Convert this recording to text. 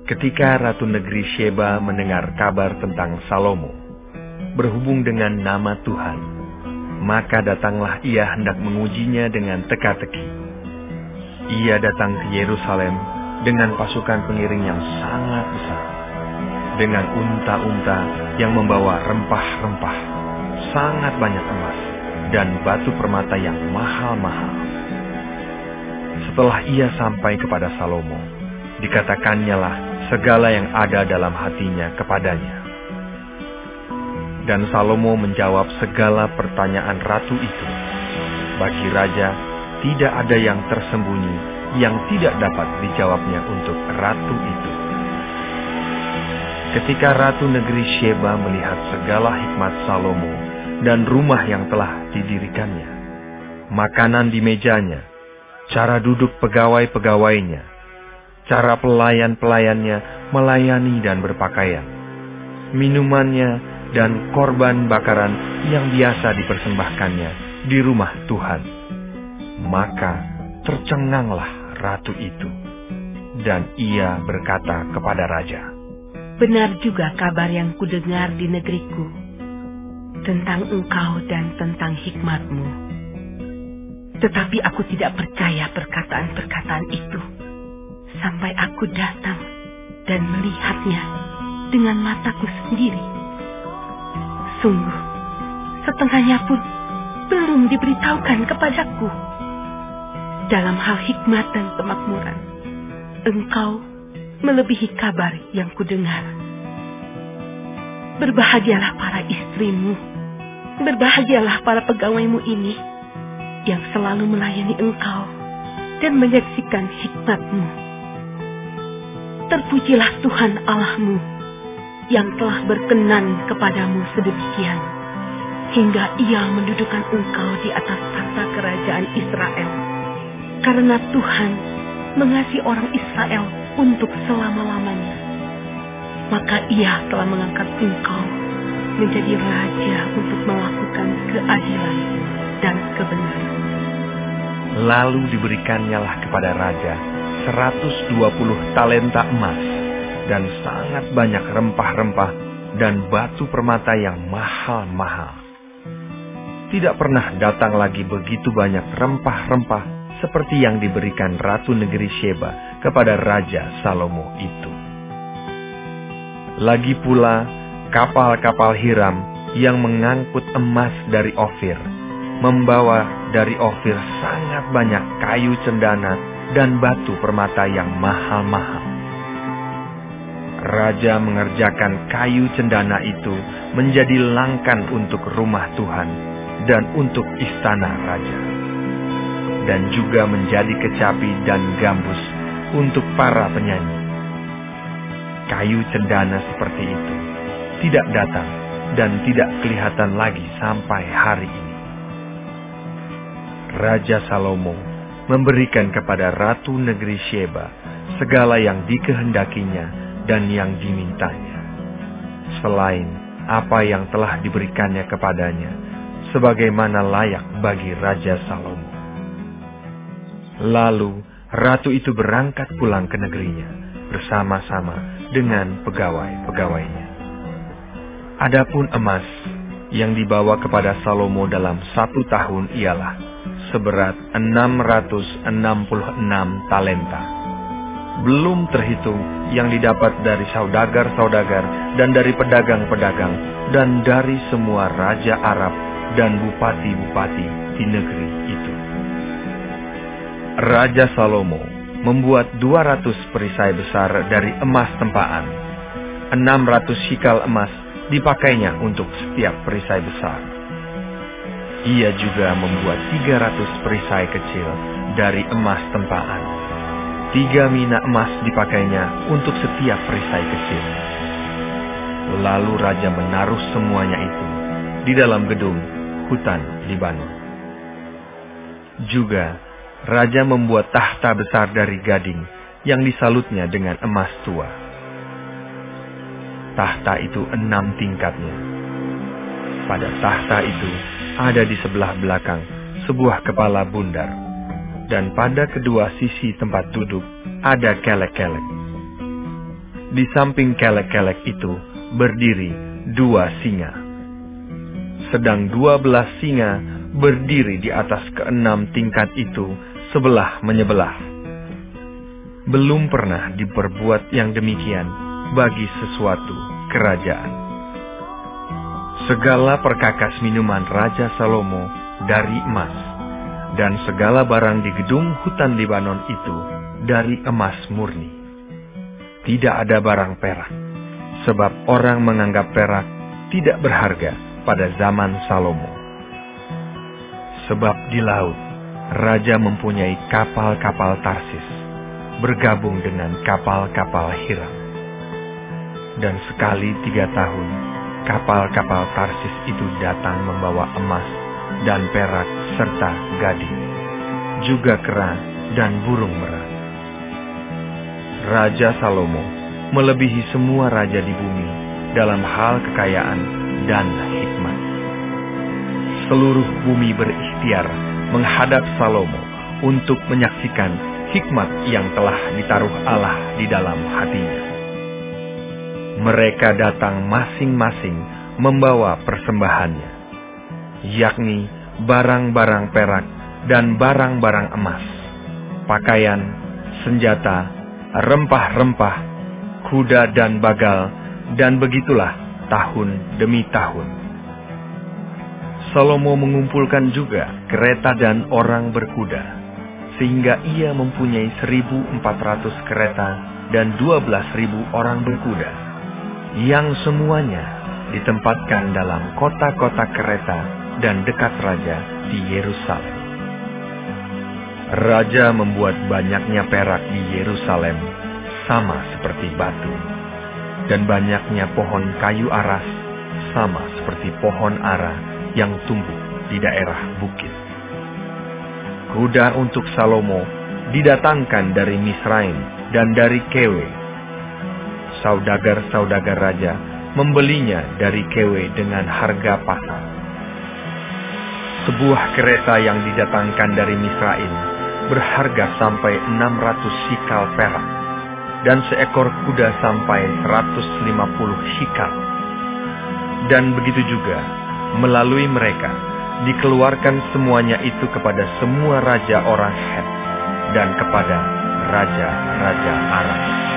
Ketika Ratu Negeri Sheba mendengar kabar tentang Salomo, berhubung dengan nama Tuhan, maka datanglah ia hendak mengujinya dengan teka-teki. Ia datang ke Yerusalem dengan pasukan pengiring yang sangat besar, dengan unta-unta yang membawa rempah-rempah, sangat banyak emas, dan batu permata yang mahal-mahal. Setelah ia sampai kepada Salomo, dikatakannya segala yang ada dalam hatinya kepadanya. Dan Salomo menjawab segala pertanyaan ratu itu. Bagi raja, tidak ada yang tersembunyi yang tidak dapat dijawabnya untuk ratu itu. Ketika Ratu Negeri Sheba melihat segala hikmat Salomo dan rumah yang telah didirikannya, makanan di mejanya, cara duduk pegawai-pegawainya, cara pelayan-pelayannya melayani dan berpakaian, minumannya dan korban bakaran yang biasa dipersembahkannya di rumah Tuhan, maka tercenganglah ratu itu, dan ia berkata kepada raja, "Benar juga kabar yang kudengar di negeriku tentang engkau dan tentang hikmatmu. Tetapi aku tidak percaya perkataan-perkataan itu sampai aku datang dan melihatnya dengan mataku sendiri. Sungguh, setengahnya pun belum diberitahukan kepadaku. Dalam hal hikmat dan kemakmuran, engkau melebihi kabar yang kudengar. Berbahagialah para istrimu, berbahagialah para pegawaimu ini yang selalu melayani engkau dan menyaksikan hikmatmu. Terpujilah Tuhan Allahmu yang telah berkenan kepadamu sedemikian, hingga ia mendudukan engkau di atas tahta kerajaan Israel. Karena Tuhan mengasihi orang Israel untuk selama-lamanya, maka ia telah mengangkat engkau menjadi raja untuk melakukan keadilan dan kebenaran." Lalu diberikannya kepada raja 120 talenta emas dan sangat banyak rempah-rempah dan batu permata yang mahal-mahal. Tidak pernah datang lagi begitu banyak rempah-rempah seperti yang diberikan Ratu Negeri Sheba kepada Raja Salomo itu. Lagi pula kapal-kapal Hiram yang mengangkut emas dari Ofir, membawa dari Ofir sangat banyak kayu cendana dan batu permata yang mahal-mahal. Raja mengerjakan kayu cendana itu menjadi langkan untuk rumah Tuhan dan untuk istana raja, dan juga menjadi kecapi dan gambus untuk para penyanyi. Kayu cendana seperti itu tidak datang dan tidak kelihatan lagi sampai hari ini. Raja Salomo memberikan kepada Ratu Negeri Sheba segala yang dikehendakinya dan yang dimintanya, selain apa yang telah diberikannya kepadanya, sebagaimana layak bagi Raja Salomo. Lalu ratu itu berangkat pulang ke negerinya bersama-sama dengan pegawai-pegawainya. Adapun emas yang dibawa kepada Salomo dalam 1 tahun ialah seberat 666 talenta. Belum terhitung yang didapat dari saudagar-saudagar dan dari pedagang-pedagang dan dari semua raja Arab dan bupati-bupati di negeri itu. Raja Salomo membuat 200 perisai besar dari emas tempaan. 600 shikal emas dipakainya untuk setiap perisai besar. Ia juga membuat 300 perisai kecil dari emas tempaan. 3 mina emas dipakainya untuk setiap perisai kecil. Lalu raja menaruh semuanya itu di dalam gedung hutan Libanon. Juga raja membuat tahta besar dari gading yang disalutnya dengan emas tua. Tahta itu 6 tingkatnya. Pada tahta itu ada di sebelah belakang sebuah kepala bundar, dan pada kedua sisi tempat duduk ada kelek-kelek. Di samping kelek-kelek itu berdiri 2 singa. Sedang 12 singa berdiri di atas ke-6 tingkat itu sebelah menyebelah. Belum pernah diperbuat yang demikian bagi sesuatu kerajaan. Segala perkakas minuman Raja Salomo dari emas, dan segala barang di gedung hutan Libanon itu dari emas murni. Tidak ada barang perak, sebab orang menganggap perak tidak berharga pada zaman Salomo. Sebab di laut, Raja mempunyai kapal-kapal Tarsis, bergabung dengan kapal-kapal Hiram. Dan sekali 3 tahun, kapal-kapal Tarsis itu datang membawa emas dan perak serta gading, juga kera dan burung merah. Raja Salomo melebihi semua raja di bumi dalam hal kekayaan dan hikmat. Seluruh bumi berikhtiar menghadap Salomo untuk menyaksikan hikmat yang telah ditaruh Allah di dalam hatinya. Mereka datang masing-masing membawa persembahannya, yakni barang-barang perak dan barang-barang emas, pakaian, senjata, rempah-rempah, kuda dan bagal, dan begitulah tahun demi tahun. Salomo mengumpulkan juga kereta dan orang berkuda, sehingga ia mempunyai 1.400 kereta dan 12.000 orang berkuda, yang semuanya ditempatkan dalam kota-kota kereta dan dekat raja di Yerusalem. Raja membuat banyaknya perak di Yerusalem sama seperti batu, dan banyaknya pohon kayu aras sama seperti pohon ara yang tumbuh di daerah bukit. Kuda untuk Salomo didatangkan dari Misraim dan dari Kewe. Saudagar-saudagar raja membelinya dari Kewe dengan harga pasar. Sebuah kereta yang didatangkan dari Misraim berharga sampai 600 shikal perak, dan seekor kuda sampai 150 shikal. Dan begitu juga, melalui mereka, dikeluarkan semuanya itu kepada semua raja orang Het dan kepada raja-raja Aram.